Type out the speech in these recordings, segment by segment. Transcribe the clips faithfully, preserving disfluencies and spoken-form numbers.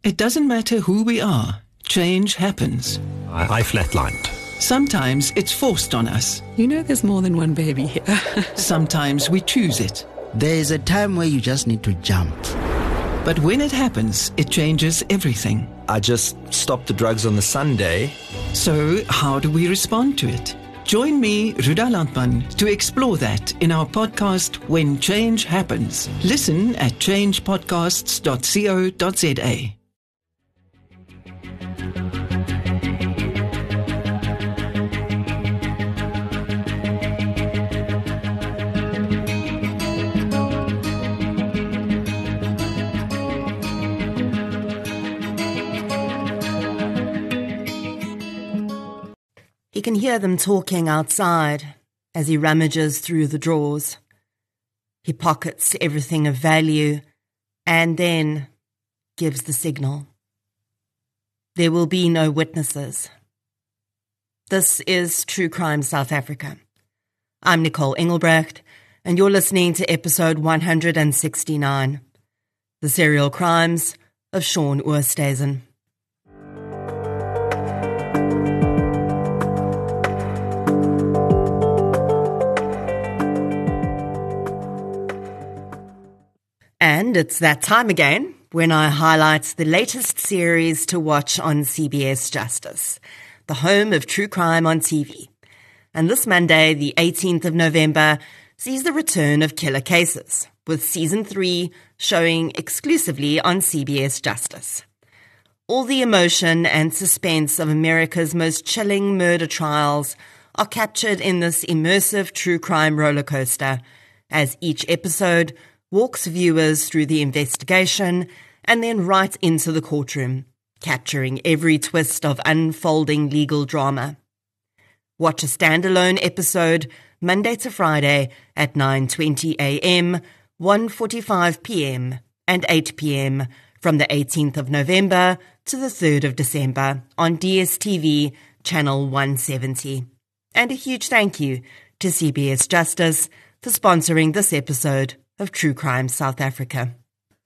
It doesn't matter who we are, change happens. I, I flatlined. Sometimes it's forced on us. You know there's more than one baby here. Sometimes we choose it. There's a time where you just need to jump. But when it happens, it changes everything. I just stopped the drugs on the Sunday. So how do we respond to it? Join me, Ruda Landman, to explore that in our podcast, When Change Happens. Listen at change podcasts dot co dot za. He can hear them talking outside as he rummages through the drawers. He pockets everything of value and then gives the signal. There will be no witnesses. This is True Crime South Africa. I'm Nicole Engelbrecht, and you're listening to episode one hundred sixty-nine, The Serial Crimes of Shaun Oosthuizen. And it's that time again when I highlight the latest series to watch on C B S Justice, the home of true crime on T V. And this Monday, the eighteenth of November, sees the return of Killer Cases, with season three showing exclusively on C B S Justice. All the emotion and suspense of America's most chilling murder trials are captured in this immersive true crime roller coaster, as each episode walks viewers through the investigation and then right into the courtroom, capturing every twist of unfolding legal drama. Watch a standalone episode Monday to Friday at nine twenty a.m., one forty-five p.m. and eight p.m. from the eighteenth of November to the third of December on D S T V channel one seventy. And a huge thank you to C B S Justice for sponsoring this episode of True Crime South Africa.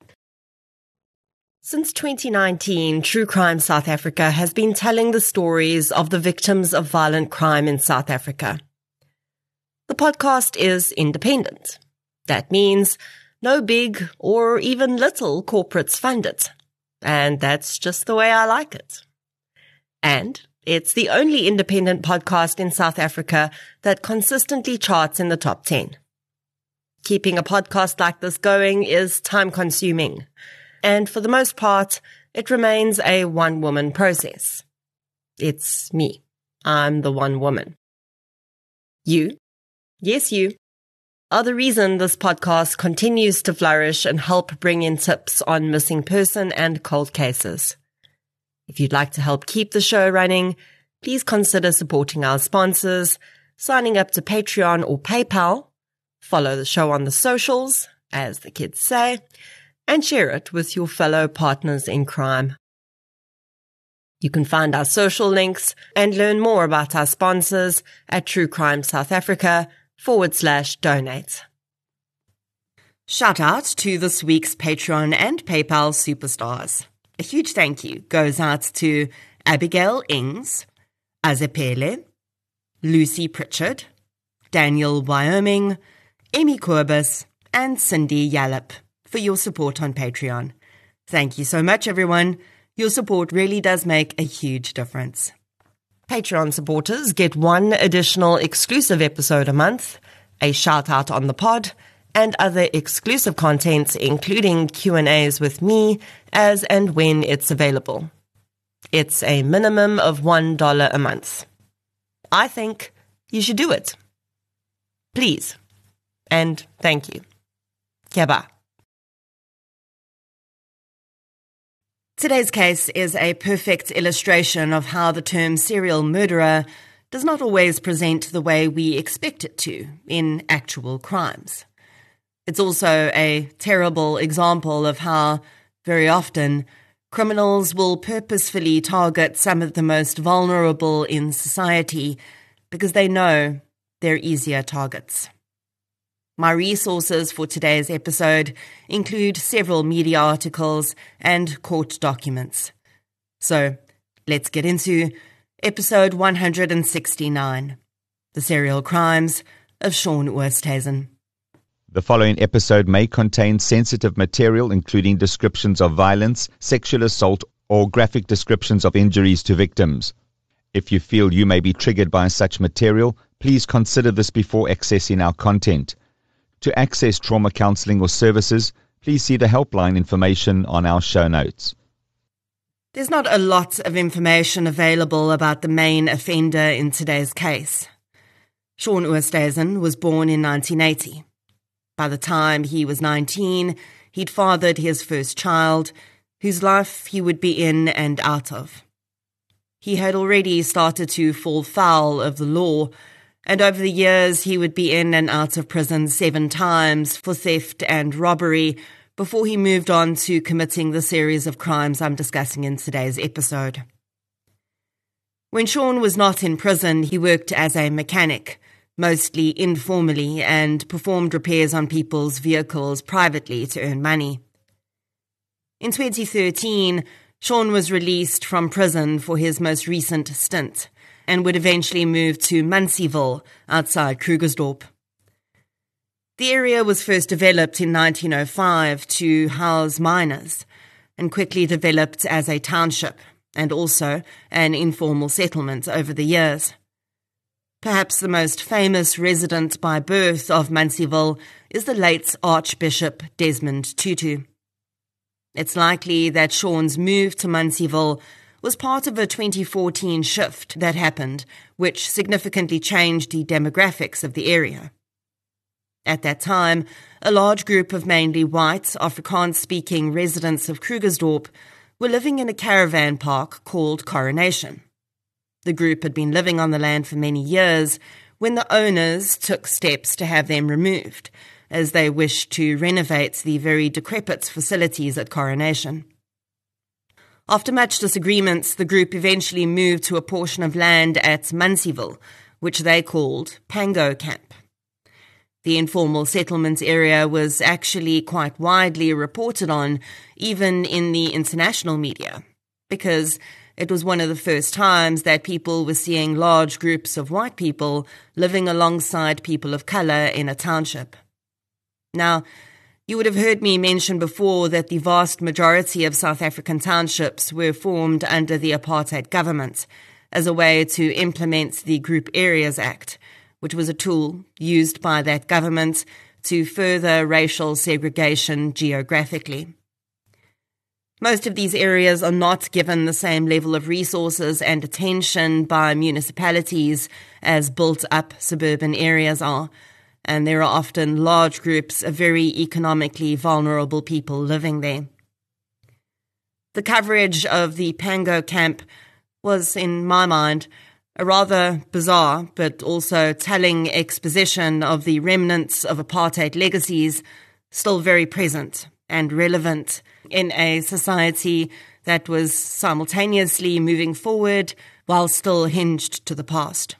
Since twenty nineteen, True Crime South Africa has been telling the stories of the victims of violent crime in South Africa. The podcast is independent. That means no big or even little corporates fund it. And that's just the way I like it. And it's the only independent podcast in South Africa that consistently charts in the top ten. Keeping a podcast like this going is time-consuming, and for the most part, it remains a one-woman process. It's me. I'm the one woman. You, yes you, are the reason this podcast continues to flourish and help bring in tips on missing person and cold cases. If you'd like to help keep the show running, please consider supporting our sponsors, signing up to Patreon or PayPal, follow the show on the socials, as the kids say, and share it with your fellow partners in crime. You can find our social links and learn more about our sponsors at True Crime South Africa forward slash donate. Shout out to this week's Patreon and PayPal superstars. A huge thank you goes out to Abigail Ings, Azepele, Lucy Pritchard, Daniel Wyoming, Emmy Corbus, and Cindy Yallop for your support on Patreon. Thank you so much, everyone. Your support really does make a huge difference. Patreon supporters get one additional exclusive episode a month, a shout-out on the pod, and other exclusive contents, including Q and A's with me as and when it's available. It's a minimum of one dollar a month. I think you should do it. Please. And thank you. Keba. Today's case is a perfect illustration of how the term serial murderer does not always present the way we expect it to in actual crimes. It's also a terrible example of how, very often, criminals will purposefully target some of the most vulnerable in society because they know they're easier targets. My resources for today's episode include several media articles and court documents. So, let's get into episode one hundred sixty-nine, The Serial Crimes of Shaun Oosthuizen. The following episode may contain sensitive material, including descriptions of violence, sexual assault, or graphic descriptions of injuries to victims. If you feel you may be triggered by such material, please consider this before accessing our content. To access trauma counseling or services, please see the helpline information on our show notes. There's not a lot of information available about the main offender in today's case. Shaun Oosthuizen was born in nineteen eighty. By the time he was nineteen, he'd fathered his first child, whose life he would be in and out of. He had already started to fall foul of the law, and over the years he would be in and out of prison seven times for theft and robbery before he moved on to committing the series of crimes I'm discussing in today's episode. When Shaun was not in prison, he worked as a mechanic, mostly informally, and performed repairs on people's vehicles privately to earn money. In twenty thirteen, Shaun was released from prison for his most recent stint and would eventually move to Munsieville outside Krugersdorp. The area was first developed in nineteen oh five to house miners and quickly developed as a township and also an informal settlement over the years. Perhaps the most famous resident by birth of Munsieville is the late Archbishop Desmond Tutu. It's likely that Shaun's move to Munsieville was part of a twenty fourteen shift that happened, which significantly changed the demographics of the area. At that time, a large group of mainly white, Afrikaans-speaking residents of Krugersdorp were living in a caravan park called Coronation. The group had been living on the land for many years when the owners took steps to have them removed, as they wished to renovate the very decrepit facilities at Coronation. After much disagreements, the group eventually moved to a portion of land at Munsieville, which they called Pango Camp. The informal settlement area was actually quite widely reported on, even in the international media, because it was one of the first times that people were seeing large groups of white people living alongside people of colour in a township. Now, you would have heard me mention before that the vast majority of South African townships were formed under the apartheid government as a way to implement the Group Areas Act, which was a tool used by that government to further racial segregation geographically. Most of these areas are not given the same level of resources and attention by municipalities as built-up suburban areas are, and there are often large groups of very economically vulnerable people living there. The coverage of the Pango camp was, in my mind, a rather bizarre but also telling exposition of the remnants of apartheid legacies still very present and relevant in a society that was simultaneously moving forward while still hinged to the past.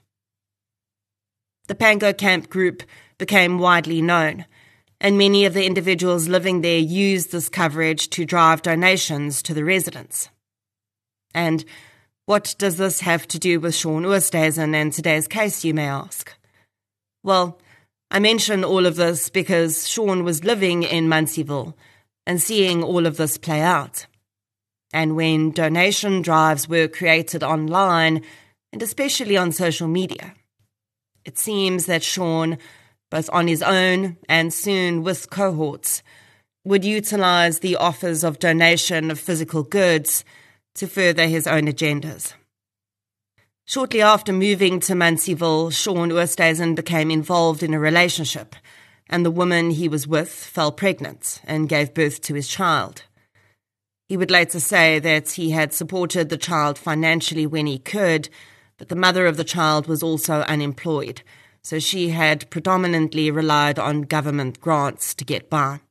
The Pango Camp group became widely known, and many of the individuals living there used this coverage to drive donations to the residents. And what does this have to do with Shaun Oosthuizen and today's case, you may ask? Well, I mention all of this because Shaun was living in Munsieville and seeing all of this play out. And when donation drives were created online, and especially on social media, it seems that Shaun, both on his own and soon with cohorts, would utilize the offers of donation of physical goods to further his own agendas. Shortly after moving to Munsieville, Shaun Oosthuizen became involved in a relationship, and the woman he was with fell pregnant and gave birth to his child. He would later say that he had supported the child financially when he could, but the mother of the child was also unemployed, so she had predominantly relied on government grants to get by.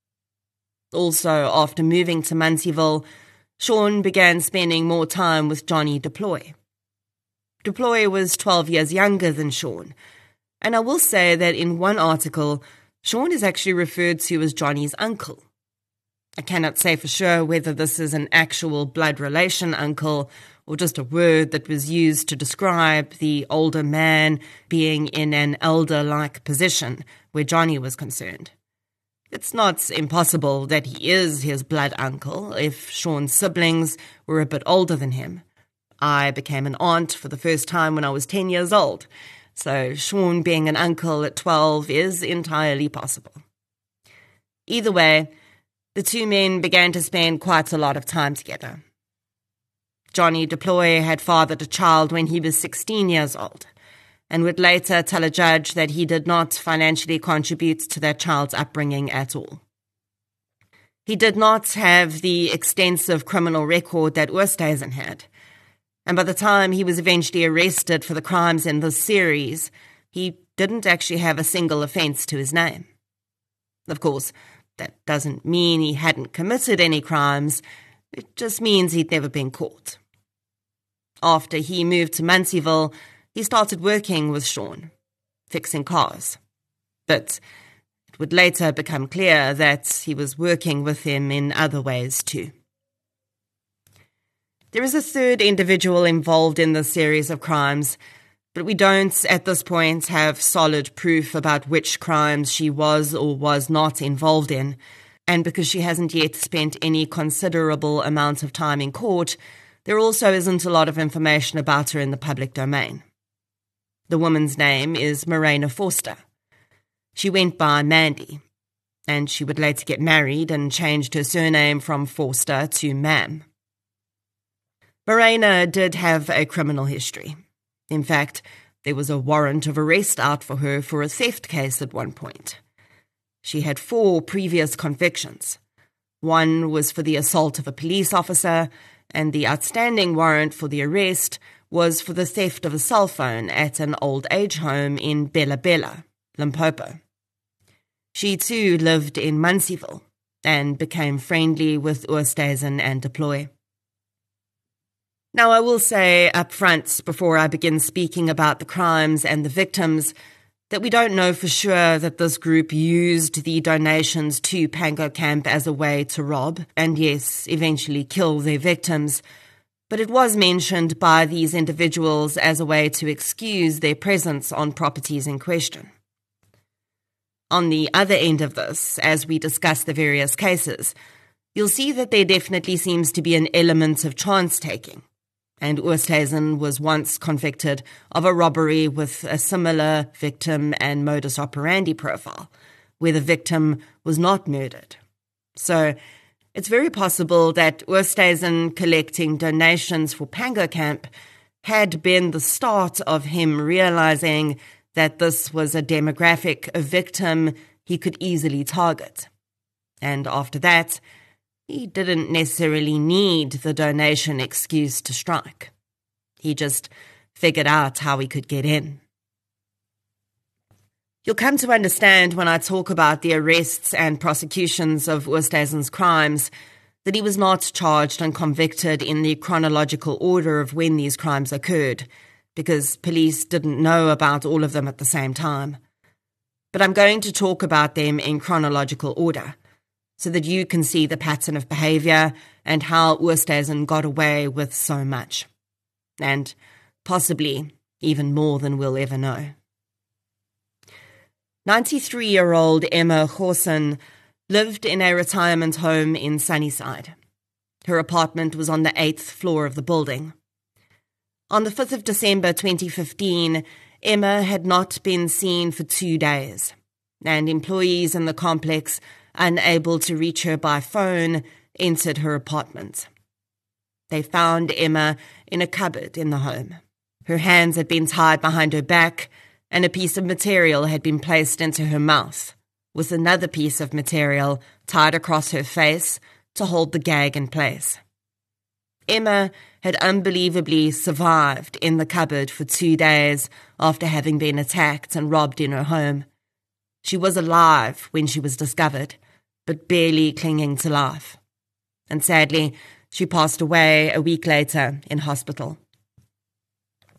Also, after moving to Munsieville, Shaun began spending more time with Johnny du Plooy. Du Plooy was twelve years younger than Shaun, and I will say that in one article, Sean is actually referred to as Johnny's uncle. I cannot say for sure whether this is an actual blood relation uncle or just a word that was used to describe the older man being in an elder-like position where Johnny was concerned. It's not impossible that he is his blood uncle if Sean's siblings were a bit older than him. I became an aunt for the first time when I was ten years old, so Sean being an uncle at twelve is entirely possible. Either way, the two men began to spend quite a lot of time together. Johnny Deploy had fathered a child when he was sixteen years old, and would later tell a judge that he did not financially contribute to that child's upbringing at all. He did not have the extensive criminal record that Oosthuizen had, and by the time he was eventually arrested for the crimes in this series, he didn't actually have a single offence to his name. Of course, that doesn't mean he hadn't committed any crimes, it just means he'd never been caught. After he moved to Muncieville, he started working with Sean, fixing cars. But it would later become clear that he was working with him in other ways too. There is a third individual involved in this series of crimes, but we don't, at this point, have solid proof about which crimes she was or was not involved in, and because she hasn't yet spent any considerable amount of time in court, there also isn't a lot of information about her in the public domain. The woman's name is Morena Forster. She went by Mandy, and she would later get married and changed her surname from Forster to Mam. Morena did have a criminal history. In fact, there was a warrant of arrest out for her for a theft case at one point. She had four previous convictions. One was for the assault of a police officer, and the outstanding warrant for the arrest was for the theft of a cell phone at an old age home in Bela Bela, Limpopo. She too lived in Muncieville and became friendly with Oosthuizen and Deploy. Now, I will say up front, before I begin speaking about the crimes and the victims, that we don't know for sure that this group used the donations to Pango Camp as a way to rob, and yes, eventually kill their victims, but it was mentioned by these individuals as a way to excuse their presence on properties in question. On the other end of this, as we discuss the various cases, you'll see that there definitely seems to be an element of chance-taking, and Oosthuizen was once convicted of a robbery with a similar victim and modus operandi profile, where the victim was not murdered. So it's very possible that Oosthuizen collecting donations for Pango Camp had been the start of him realizing that this was a demographic, a victim he could easily target. And after that, he didn't necessarily need the donation excuse to strike. He just figured out how he could get in. You'll come to understand when I talk about the arrests and prosecutions of Oosthuizen's crimes that he was not charged and convicted in the chronological order of when these crimes occurred, because police didn't know about all of them at the same time. But I'm going to talk about them in chronological order, so that you can see the pattern of behaviour and how Oosthuizen got away with so much. And possibly even more than we'll ever know. ninety-three-year-old Emma Gorson lived in a retirement home in Sunnyside. Her apartment was on the eighth floor of the building. On the fifth of December twenty fifteen, Emma had not been seen for two days, and employees in the complex, unable to reach her by phone, entered her apartment. They found Emma in a cupboard in the home. Her hands had been tied behind her back, and a piece of material had been placed into her mouth, with another piece of material tied across her face to hold the gag in place. Emma had unbelievably survived in the cupboard for two days after having been attacked and robbed in her home. She was alive when she was discovered, but barely clinging to life. And sadly, she passed away a week later in hospital.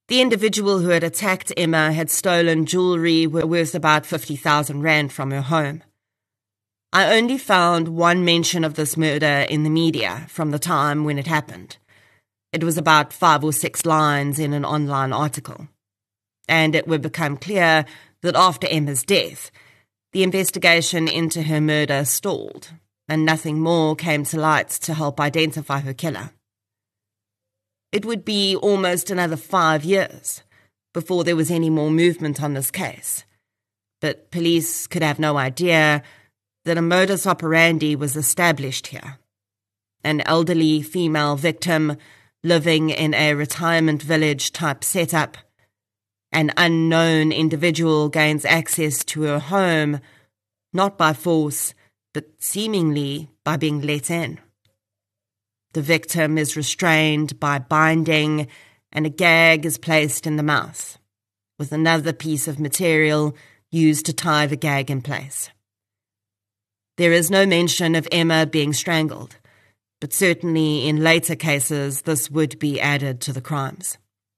The individual who had attacked Emma had stolen jewellery worth about fifty thousand rand from her home. I only found one mention of this murder in the media from the time when it happened. It was about five or six lines in an online article. And it would become clear that after Emma's death, the investigation into her murder stalled, and nothing more came to light to help identify her killer. It would be almost another five years before there was any more movement on this case, but police could have no idea that a modus operandi was established here. An elderly female victim living in a retirement village type setup. An unknown individual gains access to her home, not by force, but seemingly by being let in. The victim is restrained by binding, and a gag is placed in the mouth, with another piece of material used to tie the gag in place. There is no mention of Emma being strangled, but certainly in later cases this would be added to the crimes.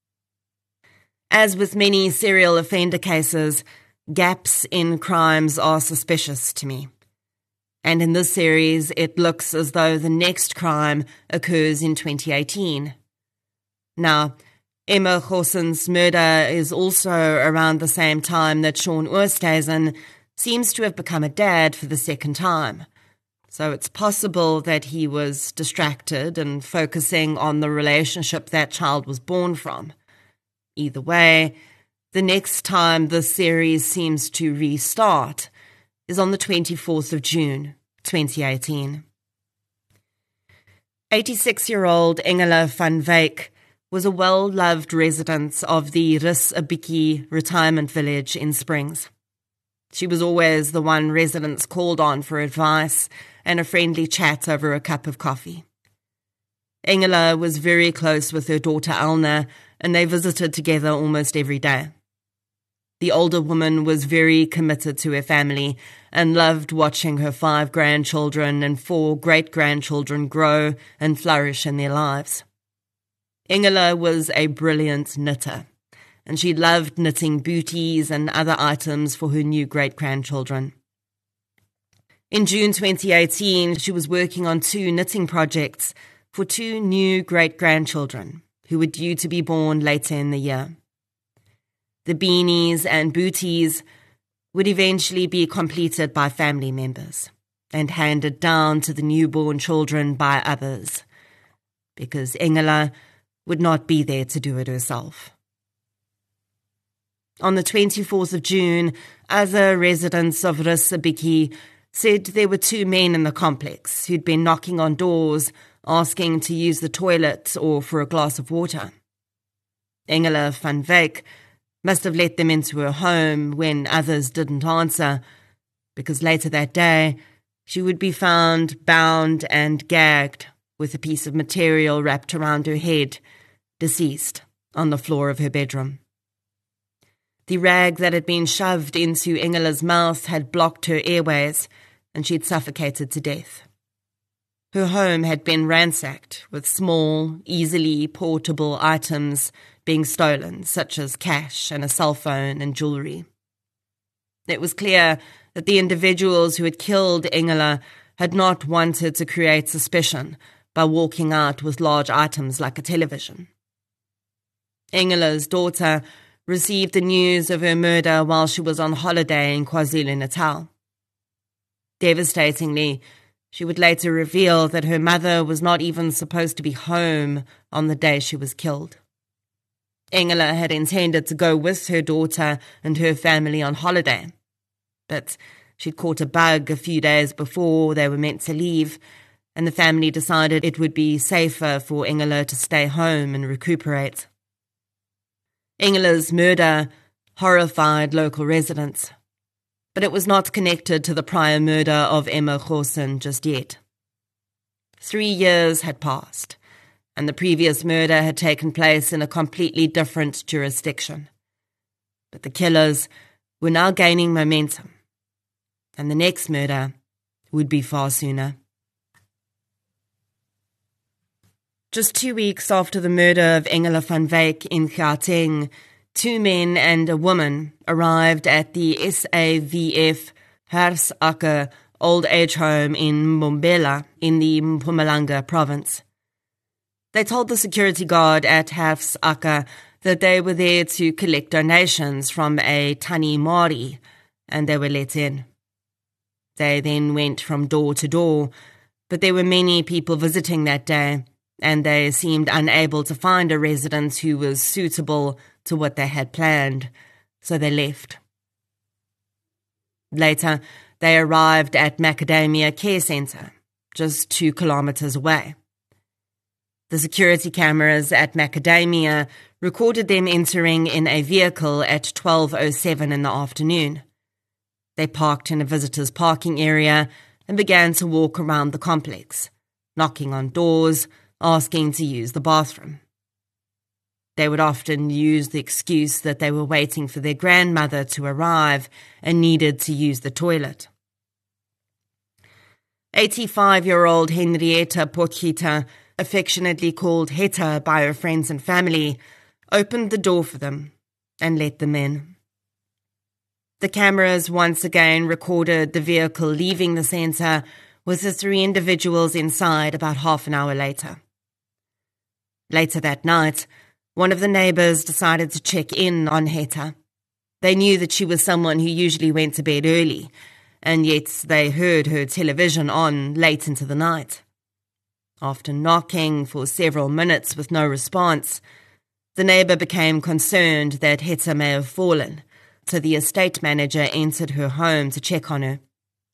As with many serial offender cases, gaps in crimes are suspicious to me. And in this series, it looks as though the next crime occurs in twenty eighteen. Now, Emma Goosen's murder is also around the same time that Shaun Oosthuizen seems to have become a dad for the second time. So it's possible that he was distracted and focusing on the relationship that child was born from. Either way, the next time this series seems to restart is on the twenty-fourth of June, twenty eighteen. eighty-six-year-old Engela van Wyk was a well-loved resident of the Rus 'n Bietjie retirement village in Springs. She was always the one residents called on for advice and a friendly chat over a cup of coffee. Engela was very close with her daughter Elna, and they visited together almost every day. The older woman was very committed to her family and loved watching her five grandchildren and four great-grandchildren grow and flourish in their lives. Engela was a brilliant knitter, and she loved knitting booties and other items for her new great-grandchildren. In June twenty eighteen, she was working on two knitting projects for two new great-grandchildren who were due to be born later in the year. The beanies and booties would eventually be completed by family members and handed down to the newborn children by others, because Engela would not be there to do it herself. On the twenty-fourth of June, other residents of Rus 'n Bietjie said there were two men in the complex who'd been knocking on doors asking to use the toilet or for a glass of water. Engela van Wyk must have let them into her home when others didn't answer, because later that day she would be found bound and gagged with a piece of material wrapped around her head, deceased, on the floor of her bedroom. The rag that had been shoved into Engela's mouth had blocked her airways, and she'd suffocated to death. Her home had been ransacked, with small, easily portable items being stolen, such as cash and a cell phone and jewellery. It was clear that the individuals who had killed Engela had not wanted to create suspicion by walking out with large items like a television. Engela's daughter received the news of her murder while she was on holiday in KwaZulu-Natal. Devastatingly, she would later reveal that her mother was not even supposed to be home on the day she was killed. Engela had intended to go with her daughter and her family on holiday, but she'd caught a bug a few days before they were meant to leave, and the family decided it would be safer for Engela to stay home and recuperate. Engela's murder horrified local residents, but it was not connected to the prior murder of Emma Goosen just yet. Three years had passed, and the previous murder had taken place in a completely different jurisdiction. But the killers were now gaining momentum, and the next murder would be far sooner. Just two weeks after the murder of Engela van Wyk in Gauteng, two men and a woman arrived at the S A V F Herfsakker old age home in Mbombela in the Mpumalanga province. They told the security guard at Herfsakker that they were there to collect donations from a Tani Mari, and they were let in. They then went from door to door, but there were many people visiting that day, and they seemed unable to find a resident who was suitable to what they had planned, so they left. Later, they arrived at Macadamia Care Centre, just two kilometres away. The security cameras at Macadamia recorded them entering in a vehicle at twelve oh seven in the afternoon. They parked in a visitor's parking area and began to walk around the complex, knocking on doors, asking to use the bathroom. They would often use the excuse that they were waiting for their grandmother to arrive and needed to use the toilet. eighty-five-year-old Henrietta Potgieter, affectionately called Hetta by her friends and family, opened the door for them and let them in. The cameras once again recorded the vehicle leaving the centre with the three individuals inside about half an hour later. Later that night, one of the neighbours decided to check in on Hetta. They knew that she was someone who usually went to bed early, and yet they heard her television on late into the night. After knocking for several minutes with no response, the neighbour became concerned that Hetta may have fallen, so the estate manager entered her home to check on her.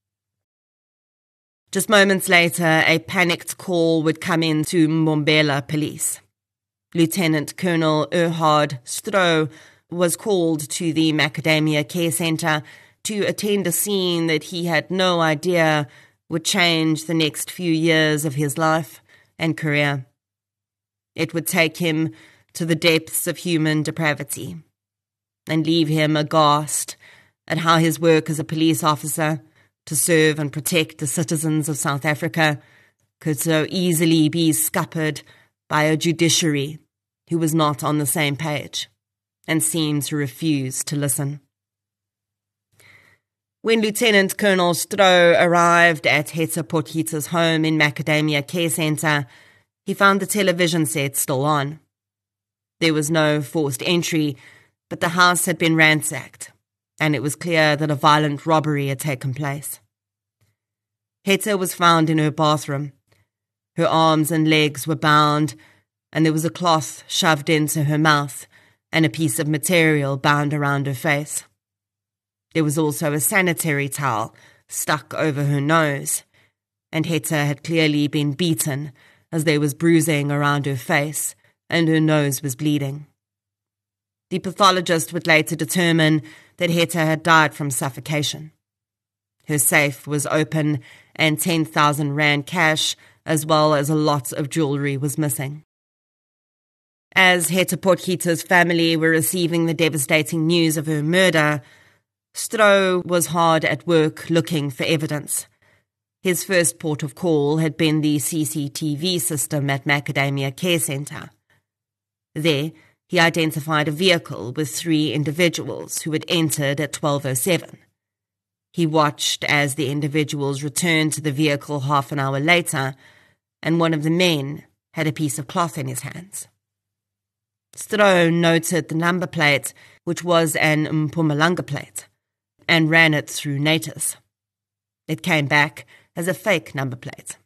Just moments later, a panicked call would come in to Mbombela police. Lieutenant Colonel Erhard Stroh was called to the Macadamia Care Centre to attend a scene that he had no idea would change the next few years of his life and career. It would take him to the depths of human depravity and leave him aghast at how his work as a police officer to serve and protect the citizens of South Africa could so easily be scuppered by a judiciary who was not on the same page and seemed to refuse to listen. When Lieutenant Colonel Stroh arrived at Hetta Potgieter's home in Macadamia Care Centre, he found the television set still on. There was no forced entry, but the house had been ransacked, and it was clear that a violent robbery had taken place. Hetta was found in her bathroom. Her arms and legs were bound, and there was a cloth shoved into her mouth and a piece of material bound around her face. There was also a sanitary towel stuck over her nose, and Hetta had clearly been beaten as there was bruising around her face and her nose was bleeding. The pathologist would later determine that Hetta had died from suffocation. Her safe was open and ten thousand rand cash as well as a lot of jewellery was missing. As Hetta Potgieter's family were receiving the devastating news of her murder, Stroh was hard at work looking for evidence. His first port of call had been the C C T V system at Macadamia Care Centre. There, he identified a vehicle with three individuals who had entered at twelve oh seven. He watched as the individuals returned to the vehicle half an hour later, and one of the men had a piece of cloth in his hands. Stroh noted the number plate, which was an Mpumalanga plate, and ran it through Natus. It came back as a fake number plate.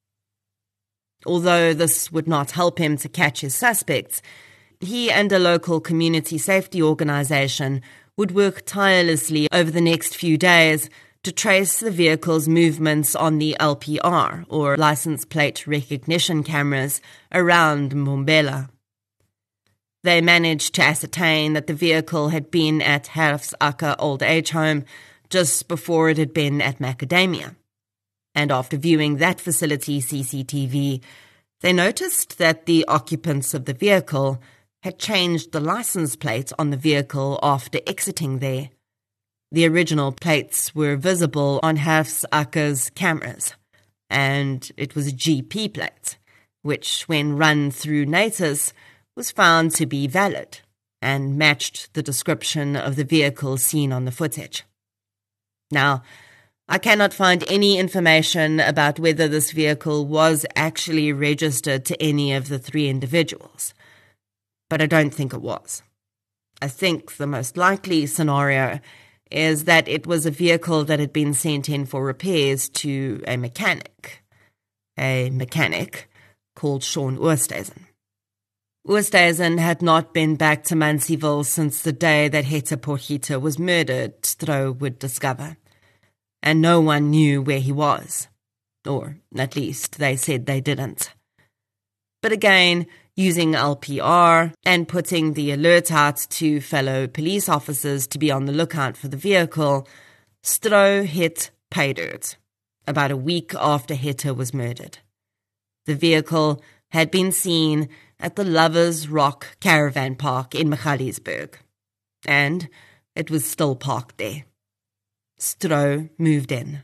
Although this would not help him to catch his suspects, he and a local community safety organisation would work tirelessly over the next few days to trace the vehicle's movements on the L P R, or license plate recognition cameras, around Mbombela. They managed to ascertain that the vehicle had been at Herfsakker Old Age Home just before it had been at Macadamia. And after viewing that facility's C C T V, they noticed that the occupants of the vehicle had changed the license plate on the vehicle after exiting there. The original plates were visible on Herfsakker's cameras, and it was a G P plate, which, when run through Natus, was found to be valid and matched the description of the vehicle seen on the footage. Now, I cannot find any information about whether this vehicle was actually registered to any of the three individuals, but I don't think it was. I think the most likely scenario is that it was a vehicle that had been sent in for repairs to a mechanic, a mechanic called Sean Oosthuizen. Oosthuizen had not been back to Mansfield since the day that Hetta Potgieter was murdered, Stroh would discover, and no one knew where he was, or at least they said they didn't. But again, using L P R and putting the alert out to fellow police officers to be on the lookout for the vehicle, Stroh hit pay dirt about a week after Hetta was murdered. The vehicle had been seen at the Lovers Rock Caravan Park in Magaliesburg, and it was still parked there. Stroh moved in.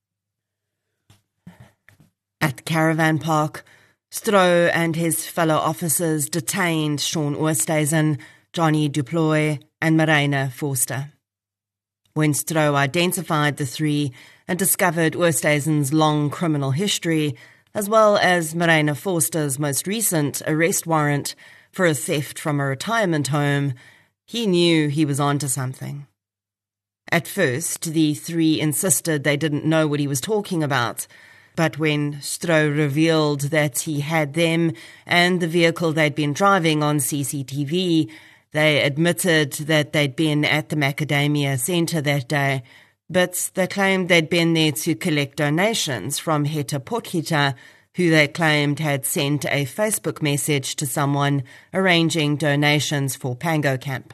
At the caravan park, Stroh and his fellow officers detained Sean Oosthuizen, Johnny du Plooy, and Marina Forster. When Stroh identified the three and discovered Oosthuizen's long criminal history, as well as Marina Forster's most recent arrest warrant for a theft from a retirement home, he knew he was onto something. At first, the three insisted they didn't know what he was talking about, but when Stroh revealed that he had them and the vehicle they'd been driving on C C T V, they admitted that they'd been at the Macadamia Centre that day, but they claimed they'd been there to collect donations from Hetta Potgieter, who they claimed had sent a Facebook message to someone arranging donations for Pango Camp.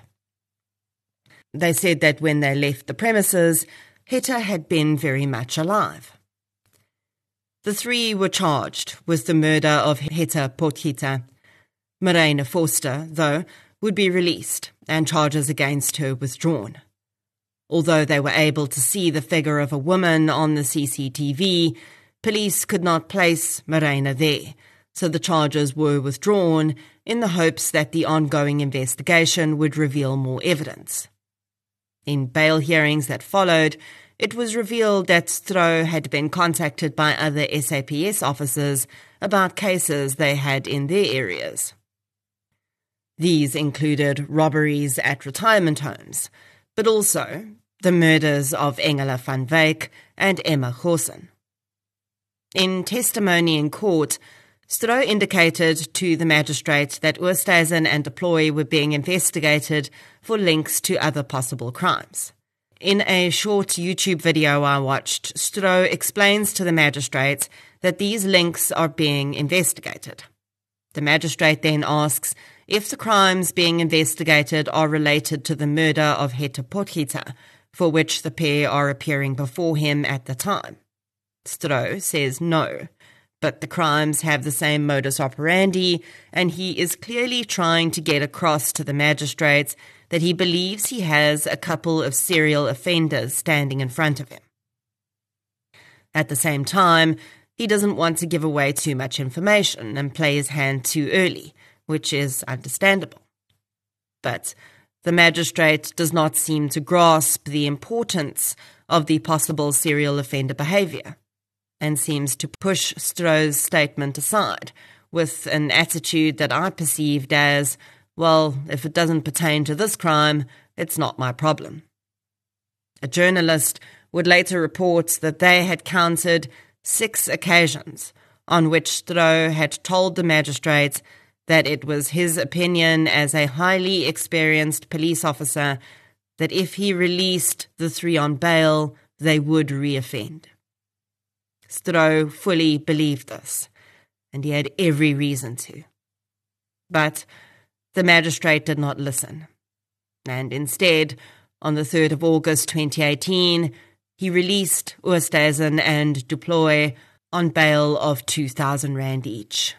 They said that when they left the premises, Hetta had been very much alive. The three were charged with the murder of Hetta Potgieter. Marina Forster, though, would be released and charges against her withdrawn. Although they were able to see the figure of a woman on the C C T V, police could not place Marina there, so the charges were withdrawn in the hopes that the ongoing investigation would reveal more evidence. In bail hearings that followed, it was revealed that Stroh had been contacted by other S A P S officers about cases they had in their areas. These included robberies at retirement homes, but also the murders of Engela van Wyk and Emma Goosen. In testimony in court, Stroh indicated to the magistrate that Oosthuizen and du Plooy were being investigated for links to other possible crimes. In a short YouTube video I watched, Stroh explains to the magistrate that these links are being investigated. The magistrate then asks if the crimes being investigated are related to the murder of Hetta Potgieter, for which the pair are appearing before him at the time. Stroh says no, but the crimes have the same modus operandi, and he is clearly trying to get across to the magistrates that he believes he has a couple of serial offenders standing in front of him. At the same time, he doesn't want to give away too much information and play his hand too early, which is understandable. But the magistrate does not seem to grasp the importance of the possible serial offender behaviour, and seems to push Stroh's statement aside with an attitude that I perceived as, well, if it doesn't pertain to this crime, it's not my problem. A journalist would later report that they had counted six occasions on which Stroh had told the magistrate that it was his opinion as a highly experienced police officer that if he released the three on bail, they would reoffend. Stroh fully believed this, and he had every reason to. But the magistrate did not listen, and instead, on the third of August twenty eighteen, he released Oosthuizen and du Plooy on bail of two thousand rand each.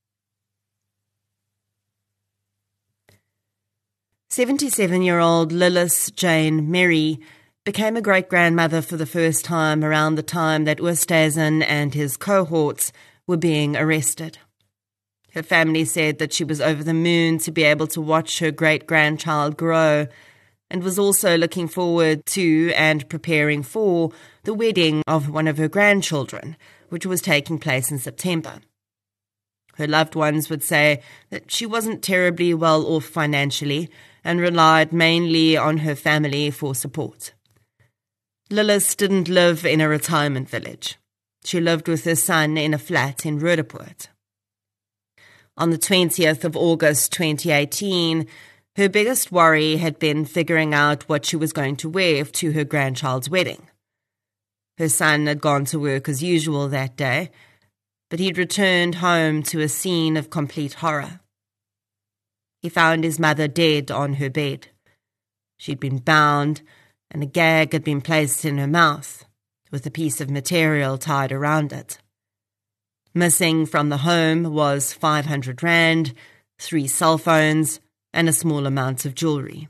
seventy-seven-year-old Lillis Jane Merry became a great-grandmother for the first time around the time that Oosthuizen and his cohorts were being arrested. Her family said that she was over the moon to be able to watch her great-grandchild grow, and was also looking forward to and preparing for the wedding of one of her grandchildren, which was taking place in September. Her loved ones would say that she wasn't terribly well off financially and relied mainly on her family for support. Lillis didn't live in a retirement village. She lived with her son in a flat in Roodepoort. On the twentieth of August twenty eighteen, her biggest worry had been figuring out what she was going to wear to her grandchild's wedding. Her son had gone to work as usual that day, but he'd returned home to a scene of complete horror. He found his mother dead on her bed. She'd been bound, and a gag had been placed in her mouth, with a piece of material tied around it. Missing from the home was five hundred rand, three cell phones, and a small amount of jewellery.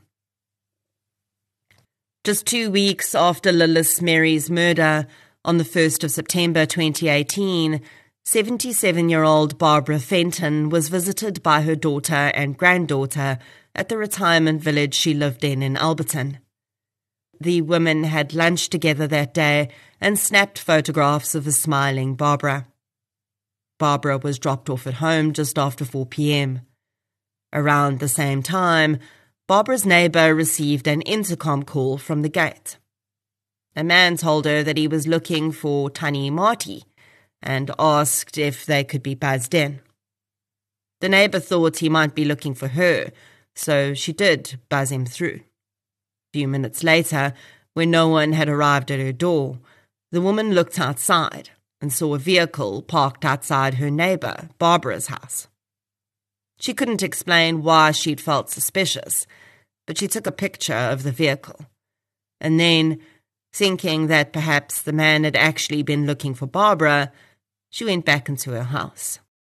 Just two weeks after Lillis Mary's murder, on the first of September twenty eighteen, seventy-seven-year-old Barbara Fenton was visited by her daughter and granddaughter at the retirement village she lived in in Alberton. The women had lunch together that day and snapped photographs of a smiling Barbara. Barbara was dropped off at home just after four p.m. Around the same time, Barbara's neighbour received an intercom call from the gate. A man told her that he was looking for Tannie Marty and asked if they could be buzzed in. The neighbour thought he might be looking for her, so she did buzz him through. A few minutes later, when no one had arrived at her door, the woman looked outside and saw a vehicle parked outside her neighbour, Barbara's house. She couldn't explain why she'd felt suspicious, but she took a picture of the vehicle. And then, thinking that perhaps the man had actually been looking for Barbara, she went back into her house.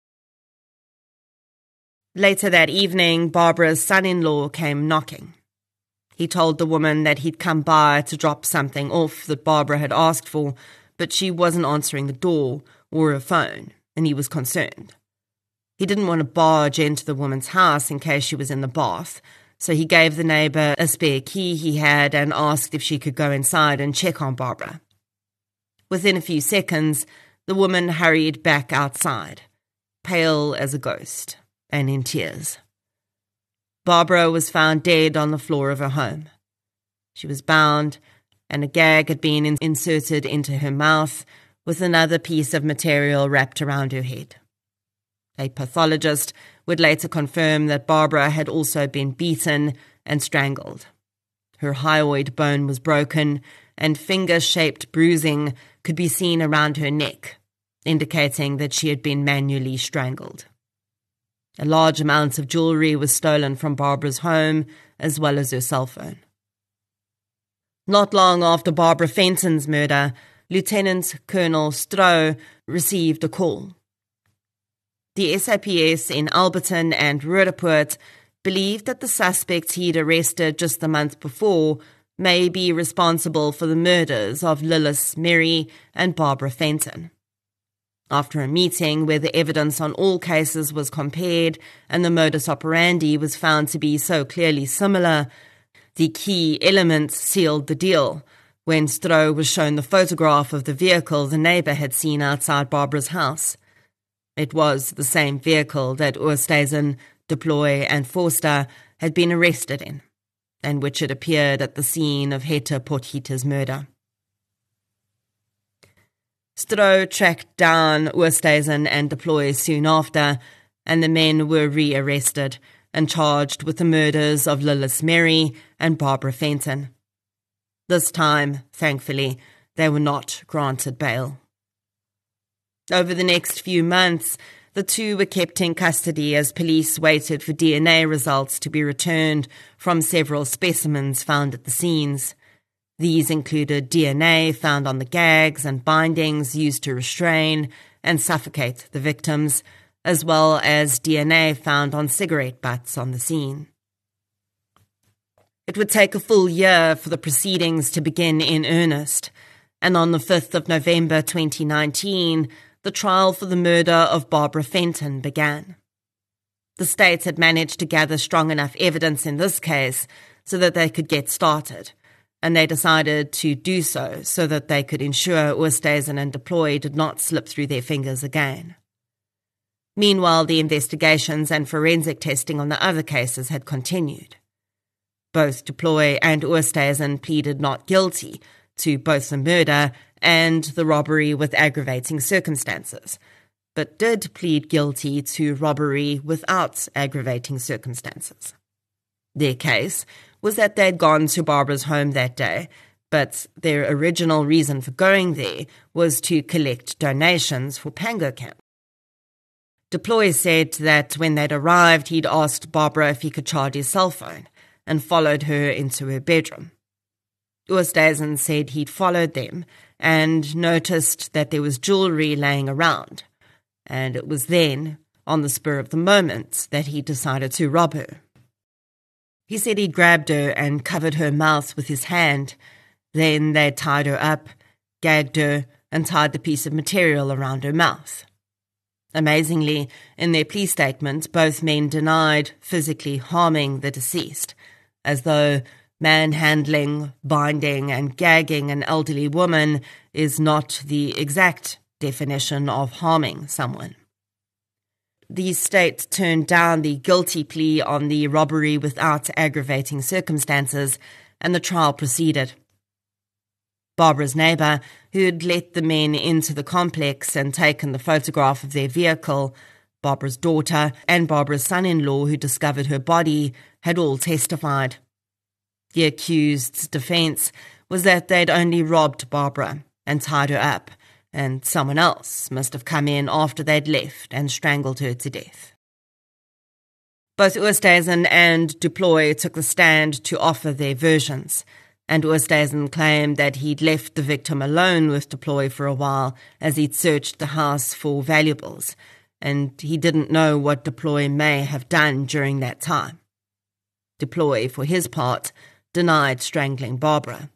Later that evening, Barbara's son-in-law came knocking. He told the woman that he'd come by to drop something off that Barbara had asked for, but she wasn't answering the door or her phone, and he was concerned. He didn't want to barge into the woman's house in case she was in the bath, so he gave the neighbour a spare key he had and asked if she could go inside and check on Barbara. Within a few seconds, the woman hurried back outside, pale as a ghost and in tears. Barbara was found dead on the floor of her home. She was bound, and a gag had been in- inserted into her mouth with another piece of material wrapped around her head. A pathologist would later confirm that Barbara had also been beaten and strangled. Her hyoid bone was broken, and finger-shaped bruising could be seen around her neck, indicating that she had been manually strangled. A large amount of jewellery was stolen from Barbara's home, as well as her cell phone. Not long after Barbara Fenton's murder, Lieutenant Colonel Stroh received a call. The S A P S in Alberton and Roodepoort believed that the suspects he'd arrested just the month before may be responsible for the murders of Lillis Mary and Barbara Fenton. After a meeting where the evidence on all cases was compared and the modus operandi was found to be so clearly similar, the key element sealed the deal when Stroh was shown the photograph of the vehicle the neighbour had seen outside Barbara's house. It was the same vehicle that Oosthuizen, Deploy and Forster had been arrested in, and which had appeared at the scene of Hetta Potgieter's murder. Stroh tracked down Oosthuizen and Deploy soon after, and the men were re-arrested and charged with the murders of Lillis Mary and Barbara Fenton. This time, thankfully, they were not granted bail. Over the next few months, the two were kept in custody as police waited for D N A results to be returned from several specimens found at the scenes. These included D N A found on the gags and bindings used to restrain and suffocate the victims, as well as D N A found on cigarette butts on the scene. It would take a full year for the proceedings to begin in earnest, and on the fifth of November twenty nineteen, the trial for the murder of Barbara Fenton began. The state had managed to gather strong enough evidence in this case so that they could get started, and they decided to do so so that they could ensure Oosthuizen and Deploy did not slip through their fingers again. Meanwhile, the investigations and forensic testing on the other cases had continued. Both Deploy and Oosthuizen pleaded not guilty to both the murder and the robbery with aggravating circumstances, but did plead guilty to robbery without aggravating circumstances. Their case was that they'd gone to Barbara's home that day, but their original reason for going there was to collect donations for Pango Camp. Deploy said that when they'd arrived, he'd asked Barbara if he could charge his cell phone and followed her into her bedroom. Oosthuizen said he'd followed them and noticed that there was jewellery laying around, and it was then, on the spur of the moment, that he decided to rob her. He said he'd grabbed her and covered her mouth with his hand. Then they'd tied her up, gagged her, and tied the piece of material around her mouth. Amazingly, in their plea statement, both men denied physically harming the deceased, as though manhandling, binding, and gagging an elderly woman is not the exact definition of harming someone. The state turned down the guilty plea on the robbery without aggravating circumstances, and the trial proceeded. Barbara's neighbour, who had let the men into the complex and taken the photograph of their vehicle, Barbara's daughter, and Barbara's son-in-law, who discovered her body, had all testified. The accused's defence was that they'd only robbed Barbara and tied her up, and someone else must have come in after they'd left and strangled her to death. Both Oosthuizen and Deploy took the stand to offer their versions, and Oosthuizen claimed that he'd left the victim alone with Deploy for a while as he'd searched the house for valuables, and he didn't know what Deploy may have done during that time. Deploy, for his part, denied strangling Barbara.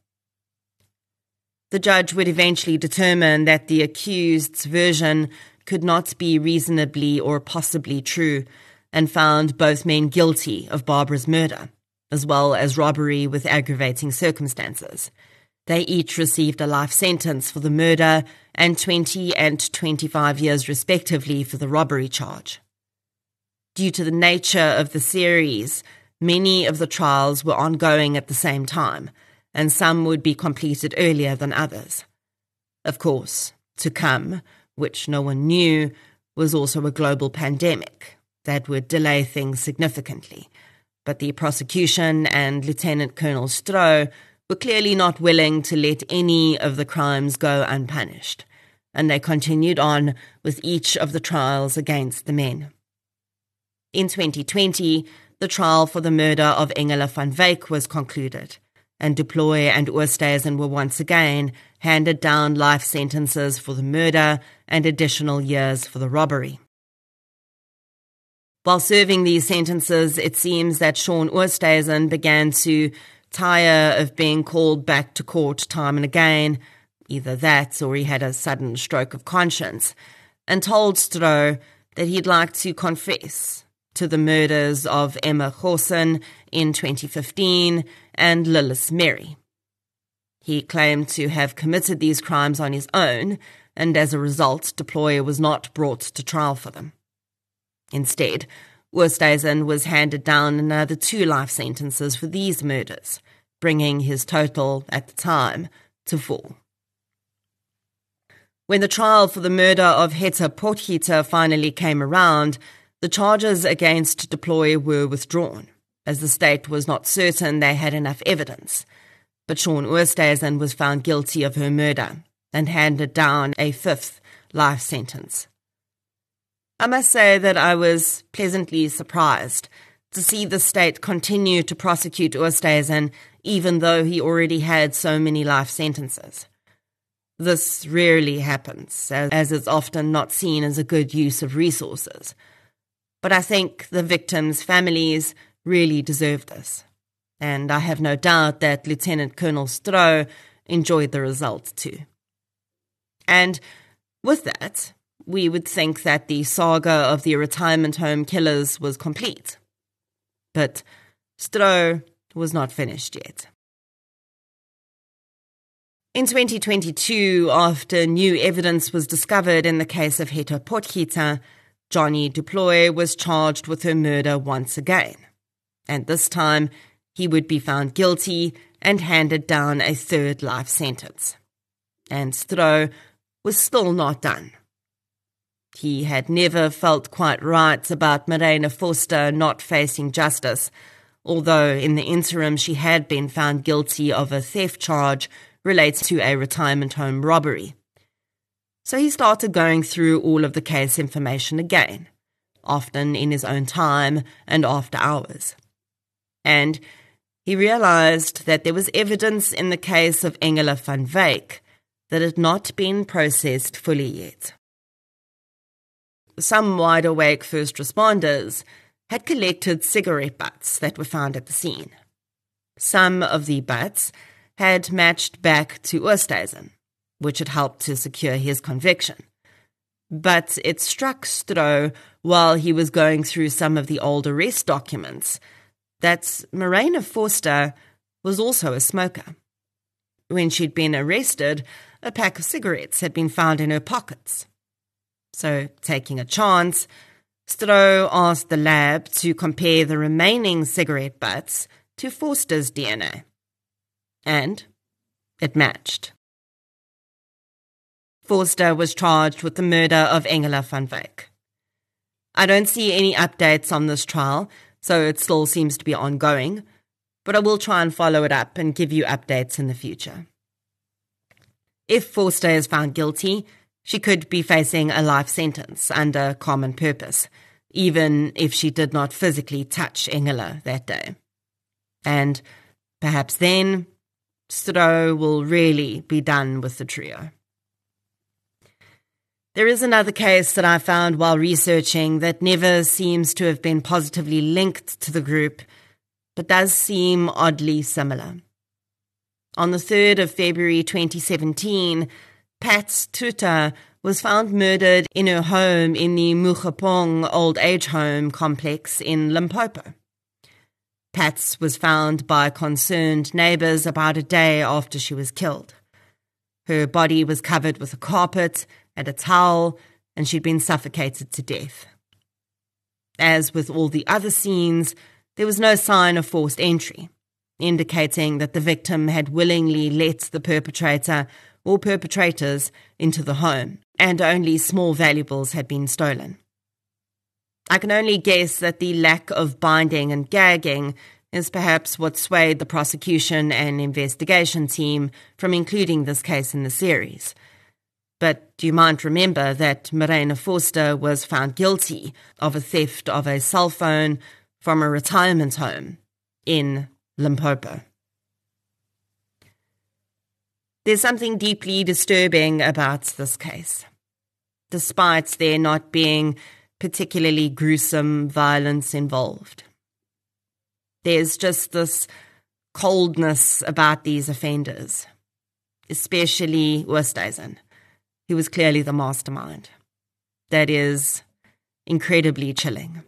The judge would eventually determine that the accused's version could not be reasonably or possibly true, and found both men guilty of Barbara's murder, as well as robbery with aggravating circumstances. They each received a life sentence for the murder and twenty and twenty-five years respectively for the robbery charge. Due to the nature of the series, many of the trials were ongoing at the same time, and some would be completed earlier than others. Of course, to come, which no one knew, was also a global pandemic that would delay things significantly. But the prosecution and Lieutenant Colonel Stroh were clearly not willing to let any of the crimes go unpunished, and they continued on with each of the trials against the men. In twenty twenty, the trial for the murder of Engela van Wyk was concluded, and Deploy and Oosthuizen were once again handed down life sentences for the murder and additional years for the robbery. While serving these sentences, it seems that Sean Oosthuizen began to tire of being called back to court time and again, either that or he had a sudden stroke of conscience, and told Stroh that he'd like to confess to the murders of Emma Goosen in twenty fifteen and Lillis Merry. He claimed to have committed these crimes on his own, and as a result, Deploy was not brought to trial for them. Instead, Oosthuizen was handed down another two life sentences for these murders, bringing his total, at the time, to four. When the trial for the murder of Hetta Potgieter finally came around, the charges against Deploy were withdrawn, as the state was not certain they had enough evidence. But Sean Oosthuizen was found guilty of her murder and handed down a fifth life sentence. I must say that I was pleasantly surprised to see the state continue to prosecute Oosthuizen even though he already had so many life sentences. This rarely happens, as it's often not seen as a good use of resources. But I think the victims' families really deserve this, and I have no doubt that Lieutenant Colonel Stroh enjoyed the result too. And with that, we would think that the saga of the retirement home killers was complete. But Stroh was not finished yet. In twenty twenty-two, after new evidence was discovered in the case of Hetho Potgieter, Johnny du Plooy was charged with her murder once again. And this time, he would be found guilty and handed down a third life sentence. And Stroh was still not done. He had never felt quite right about Marina Forster not facing justice, although in the interim she had been found guilty of a theft charge related to a retirement home robbery. So he started going through all of the case information again, often in his own time and after hours. And he realized that there was evidence in the case of Engela van Wyk that had not been processed fully yet. Some wide-awake first responders had collected cigarette butts that were found at the scene. Some of the butts had matched back to Oosthuizen, which had helped to secure his conviction. But it struck Stroh while he was going through some of the old arrest documents that Marina Forster was also a smoker. When she'd been arrested, a pack of cigarettes had been found in her pockets. So, taking a chance, Stroh asked the lab to compare the remaining cigarette butts to Forster's D N A. And it matched. Forster was charged with the murder of Engela van Wyk. I don't see any updates on this trial, so it still seems to be ongoing, but I will try and follow it up and give you updates in the future. If Forster is found guilty, she could be facing a life sentence under common purpose, even if she did not physically touch Engela that day. And perhaps then, Stroh will really be done with the trio. There is another case that I found while researching that never seems to have been positively linked to the group, but does seem oddly similar. On the third of February twenty seventeen, Pat Tuta was found murdered in her home in the Mugapong Old Age Home complex in Limpopo. Pats was found by concerned neighbours about a day after she was killed. Her body was covered with a carpet and a towel, and she'd been suffocated to death. As with all the other scenes, there was no sign of forced entry, indicating that the victim had willingly let the perpetrator or perpetrators into the home, and only small valuables had been stolen. I can only guess that the lack of binding and gagging is perhaps what swayed the prosecution and investigation team from including this case in the series. But you might remember that Marina Forster was found guilty of a theft of a cell phone from a retirement home in Limpopo. There's something deeply disturbing about this case. Despite there not being particularly gruesome violence involved, there's just this coldness about these offenders, especially Oosthuizen, who was clearly the mastermind. That is incredibly chilling.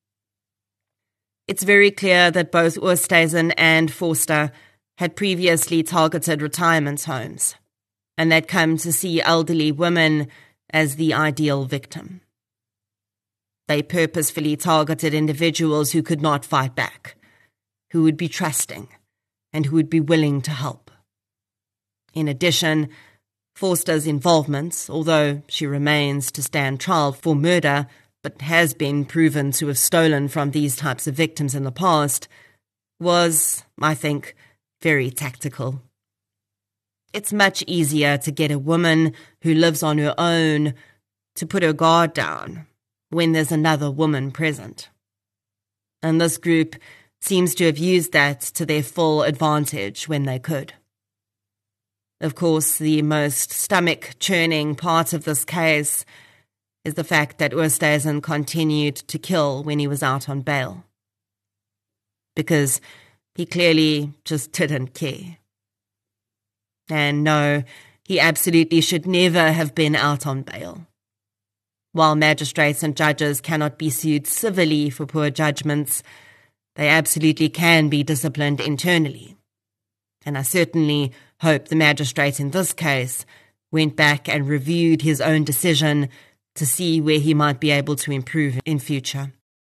It's very clear that both Oosthuizen and Forster had previously targeted retirement homes, and they'd come to see elderly women as the ideal victim. They purposefully targeted individuals who could not fight back, who would be trusting, and who would be willing to help. In addition, Forster's involvement, although she remains to stand trial for murder, but has been proven to have stolen from these types of victims in the past, was, I think, very tactical. It's much easier to get a woman who lives on her own to put her guard down when there's another woman present. And this group seems to have used that to their full advantage when they could. Of course, the most stomach-churning part of this case is the fact that Oosthuizen continued to kill when he was out on bail. Because he clearly just didn't care. And no, he absolutely should never have been out on bail. While magistrates and judges cannot be sued civilly for poor judgments, they absolutely can be disciplined internally. And I certainly hope the magistrate in this case went back and reviewed his own decision to see where he might be able to improve in future.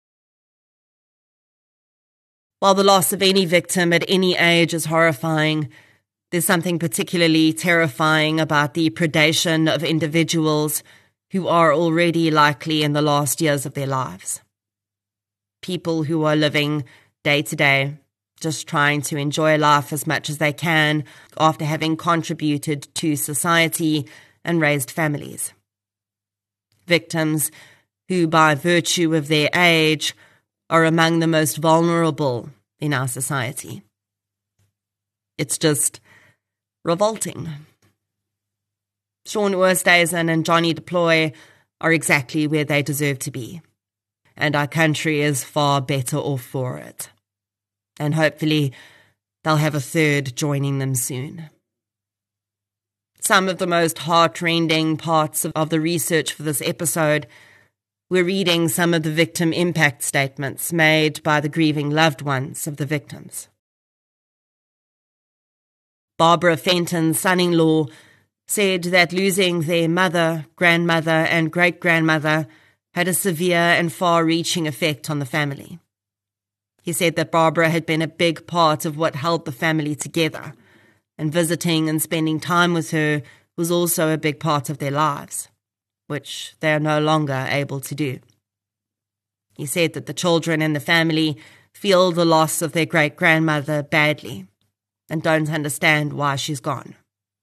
While the loss of any victim at any age is horrifying, there's something particularly terrifying about the predation of individuals who are already likely in the last years of their lives. People who are living day to day, just trying to enjoy life as much as they can after having contributed to society and raised families. Victims who, by virtue of their age, are among the most vulnerable in our society. It's just revolting. Sean Oosthuizen and Johnny Deploy are exactly where they deserve to be, and our country is far better off for it. And hopefully they'll have a third joining them soon. Some of the most heart-rending parts of, of the research for this episode, we're reading some of the victim impact statements made by the grieving loved ones of the victims. Barbara Fenton's son-in-law said that losing their mother, grandmother and great-grandmother had a severe and far-reaching effect on the family. He said that Barbara had been a big part of what held the family together, and visiting and spending time with her was also a big part of their lives, which they are no longer able to do. He said that the children and the family feel the loss of their great-grandmother badly and don't understand why she's gone.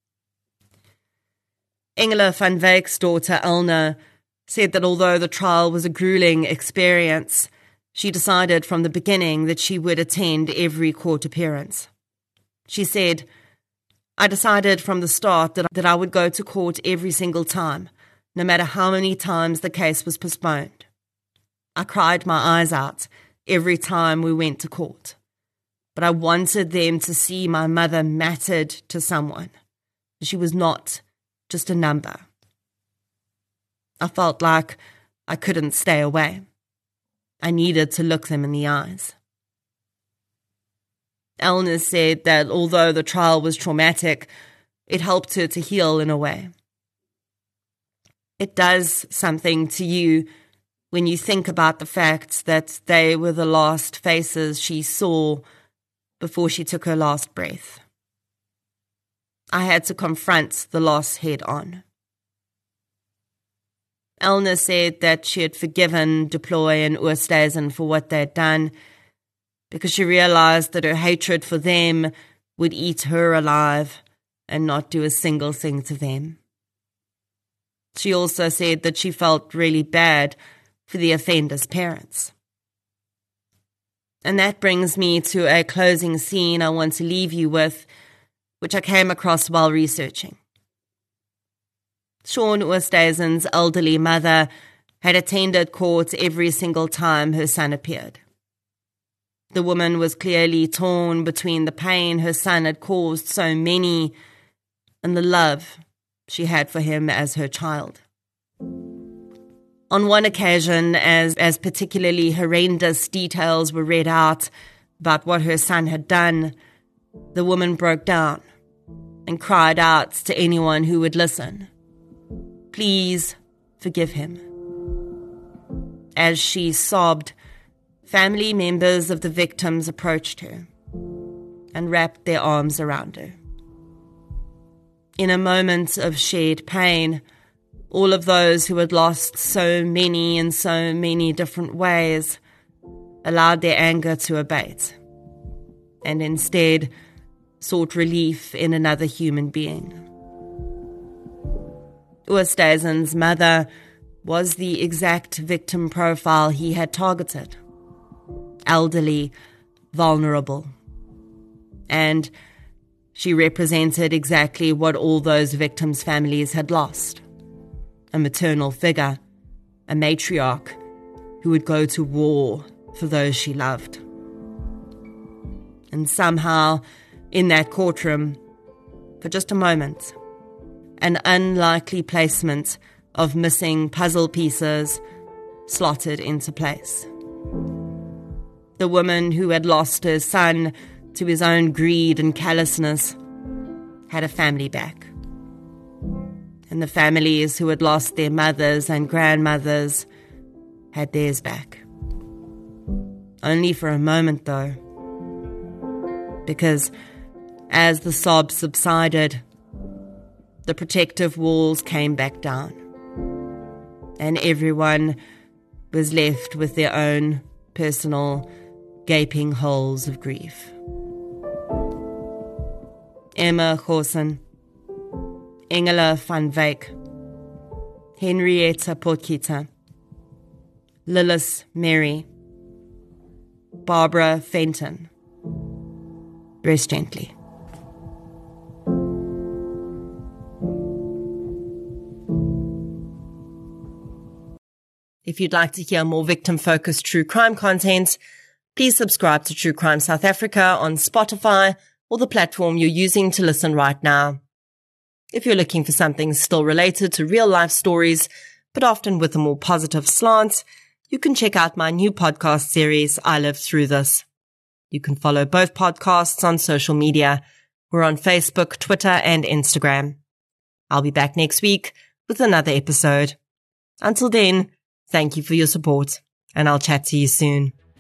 Engela van Wyck's daughter Elna said that although the trial was a grueling experience, she decided from the beginning that she would attend every court appearance. She said, "I decided from the start that, that I would go to court every single time, no matter how many times the case was postponed. I cried my eyes out every time we went to court, but I wanted them to see my mother mattered to someone. She was not just a number. I felt like I couldn't stay away. I needed to look them in the eyes." Elna said that although the trial was traumatic, it helped her to heal in a way. It does something to you when you think about the fact that they were the last faces she saw before she took her last breath. I had to confront the loss head on. Elna said that she had forgiven Deploy and Oosthuizen for what they had done because she realized that her hatred for them would eat her alive and not do a single thing to them. She also said that she felt really bad for the offender's parents. And that brings me to a closing scene I want to leave you with, which I came across while researching. Sean Oosthuizen's elderly mother had attended court every single time her son appeared. The woman was clearly torn between the pain her son had caused so many and the love she had for him as her child. On one occasion, as, as particularly horrendous details were read out about what her son had done, the woman broke down and cried out to anyone who would listen, "Please forgive him." As she sobbed, family members of the victims approached her and wrapped their arms around her. In a moment of shared pain, all of those who had lost so many in so many different ways allowed their anger to abate and instead sought relief in another human being. Oosthuizen's mother was the exact victim profile he had targeted. Elderly, vulnerable. And she represented exactly what all those victims' families had lost. A maternal figure, a matriarch who would go to war for those she loved. And somehow, in that courtroom, for just a moment, an unlikely placement of missing puzzle pieces slotted into place. The woman who had lost her son to his own greed and callousness had a family back. And the families who had lost their mothers and grandmothers had theirs back. Only for a moment, though, because as the sobs subsided, the protective walls came back down, and everyone was left with their own personal gaping holes of grief. Emma Goosen, Engela van Wyk, Henrietta Potgieter, Lillis Mary, Barbara Fenton. Rest gently. If you'd like to hear more victim-focused true crime content, please subscribe to True Crime South Africa on Spotify or the platform you're using to listen right now. If you're looking for something still related to real-life stories, but often with a more positive slant, you can check out my new podcast series, I Lived Through This. You can follow both podcasts on social media. We're on Facebook, Twitter, and Instagram. I'll be back next week with another episode. Until then, thank you for your support, and I'll chat to you soon.